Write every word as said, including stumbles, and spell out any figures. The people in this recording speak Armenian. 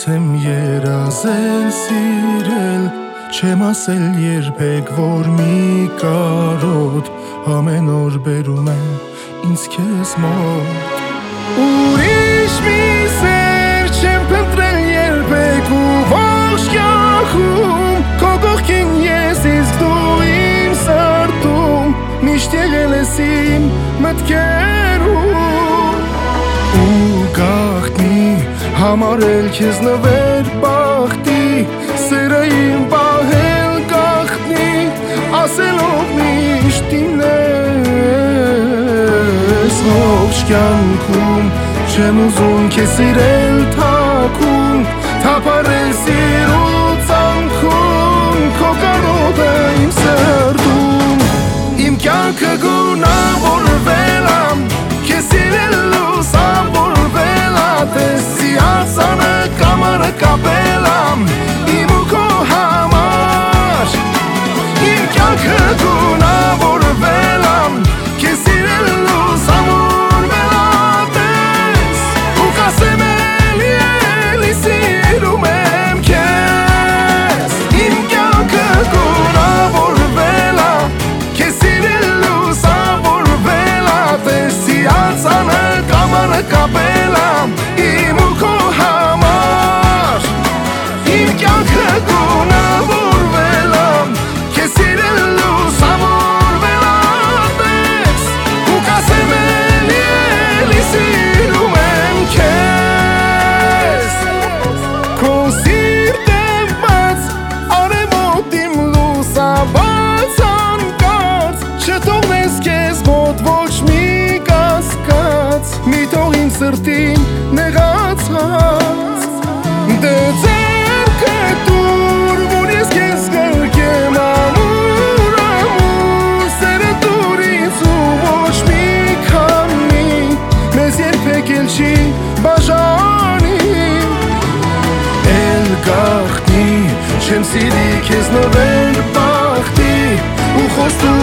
եմ երազել սիրել, չեմ ասել երբեք, որ մի կարոտ ամեն օր բերում եմ ինձ քեզ մոտ։ Ուրիշ մի սեր չեմ փնտրել երբեք ու ողջ կյանքում քո կողքին ես իսկ դու իմ սրտում միշտ եղել ես իմ մտքերում ու գաղտնի համարել քեզ նվեր բախտի սերը իմ պահել գաղտնի ասելով միշտ իմն ես ողջ կյանքում չեմ ուզում քեզ սիրել թաքուն թափառել սիրու ցանքում քո կարոտը իմ սրտում իմ կյանքը գունավորվել ամ քեզ սիրելու սավորվել ա տեսի ասանը կամարը կապել ամ իմ ու քո համար իմ կյանքը գունավորվել ամ քեզ սիրելու սավորվել ա տես ու կասեմ էլի էլի սիրում եմ քեզ իմ կյանքը գունավորվել ա քեզ սիրելու սավորվել ա տեսի ասանը կամարը կապել ամ իմ ու քո համար իմ կյանքը գունավորվել ա քեզ սիրելու սավորվել ա տես ու կասեմ էլի էլի սիրում եմ քեզ քո սիրտը բաց արևոտ իմ լուսաբաց անկած չթողնես քեզ մոտ ոչ մի կասկած մի թող ինձ սրտին նեղացած դե ձեռքը տուր որ ես քեզ գրկեմ ամուր ամուր սերը տուր ինձ ու ոչ մի քամի մեզ երբեք էլ չի բաժանի էլ գաղտնի չեմ սիրի քեզ նվեր բախտի ու խոստում